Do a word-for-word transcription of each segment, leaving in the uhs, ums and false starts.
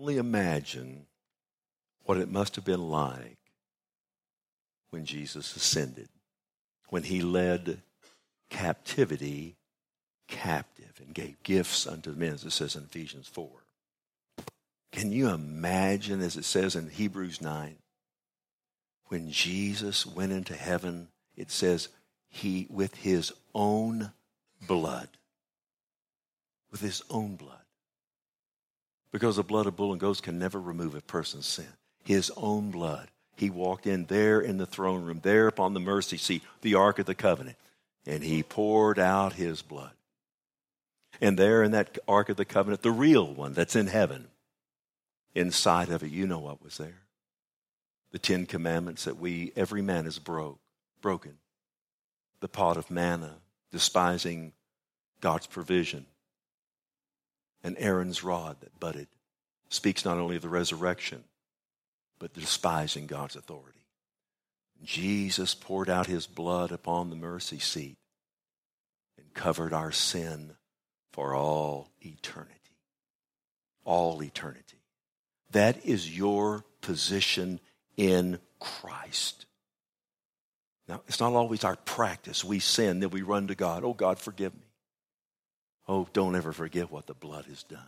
only imagine what it must have been like when Jesus ascended, when he led captivity captive and gave gifts unto men, as it says in Ephesians four. Can you imagine, as it says in Hebrews nine, when Jesus went into heaven, it says he, with his own blood, with his own blood, because the blood of bull and goats can never remove a person's sin. His own blood. He walked in there in the throne room, there upon the mercy seat, the Ark of the Covenant, and he poured out his blood. And there in that Ark of the Covenant, the real one that's in heaven, inside of it, you know what was there? The Ten Commandments that we, every man has broke, broken. The pot of manna, despising God's provision. And Aaron's rod that budded speaks not only of the resurrection, but despising God's authority. Jesus poured out his blood upon the mercy seat and covered our sin for all eternity. All eternity. That is your position in Christ. Now, it's not always our practice. We sin, then we run to God. Oh, God, forgive me. Oh, don't ever forget what the blood has done.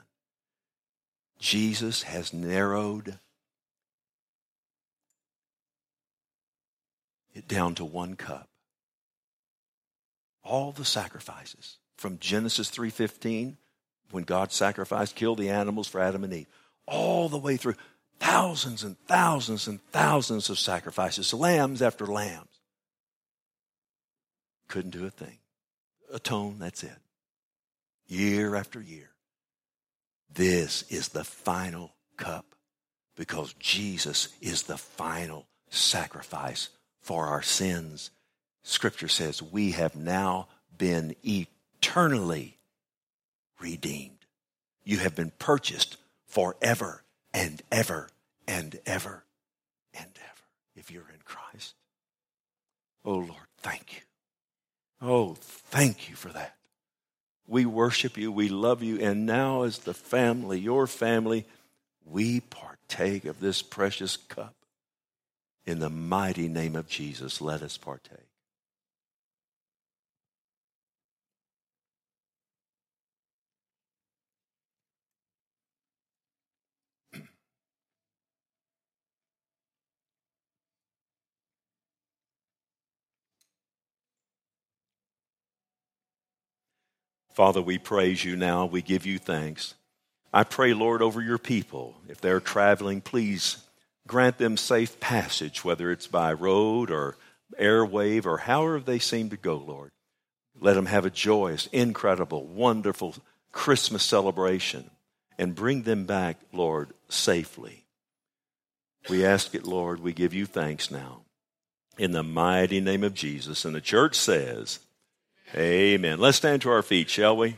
Jesus has narrowed it down to one cup. All the sacrifices from Genesis three fifteen, when God sacrificed, killed the animals for Adam and Eve, all the way through thousands and thousands and thousands of sacrifices, lambs after lambs. Couldn't do a thing. Atone, that's it. Year after year. This is the final cup because Jesus is the final sacrifice for our sins. Scripture says we have now been eternally redeemed. You have been purchased forever and ever and ever and ever if you're in Christ. Oh, Lord, thank you. Oh, thank you for that. We worship you, we love you, and now as the family, your family, we partake of this precious cup. In the mighty name of Jesus, let us partake. Father, we praise you now. We give you thanks. I pray, Lord, over your people. If they're traveling, please grant them safe passage, whether it's by road or airwave or however they seem to go, Lord. Let them have a joyous, incredible, wonderful Christmas celebration and bring them back, Lord, safely. We ask it, Lord. We give you thanks now. In the mighty name of Jesus. And the church says, amen. Let's stand to our feet, shall we?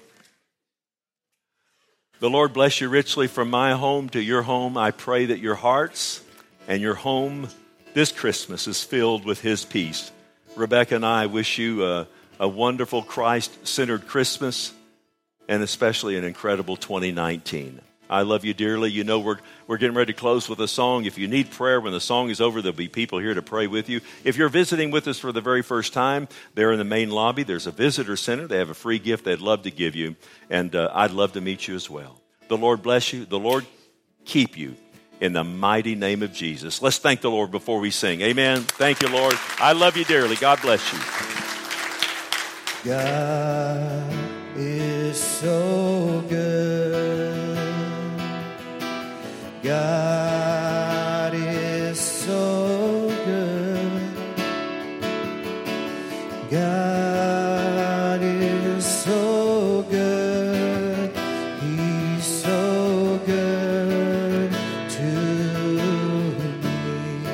The Lord bless you richly from my home to your home. I pray that your hearts and your home this Christmas is filled with his peace. Rebecca and I wish you a, a wonderful Christ-centered Christmas and especially an incredible twenty nineteen. I love you dearly. You know we're we're getting ready to close with a song. If you need prayer when the song is over, there'll be people here to pray with you. If you're visiting with us for the very first time, there in the main lobby, there's a visitor center. They have a free gift they'd love to give you, and uh, I'd love to meet you as well. The Lord bless you. The Lord keep you in the mighty name of Jesus. Let's thank the Lord before we sing. Amen. Thank you, Lord. I love you dearly. God bless you. God is so good. God is so good. God is so good. He's so good to me.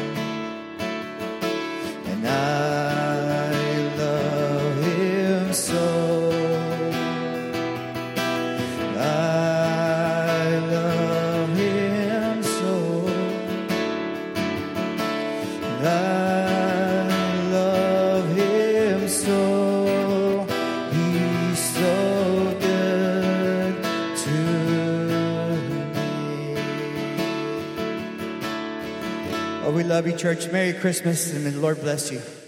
And I love him so. I love him so. Oh, we love you, church. Merry Christmas, and may the Lord bless you.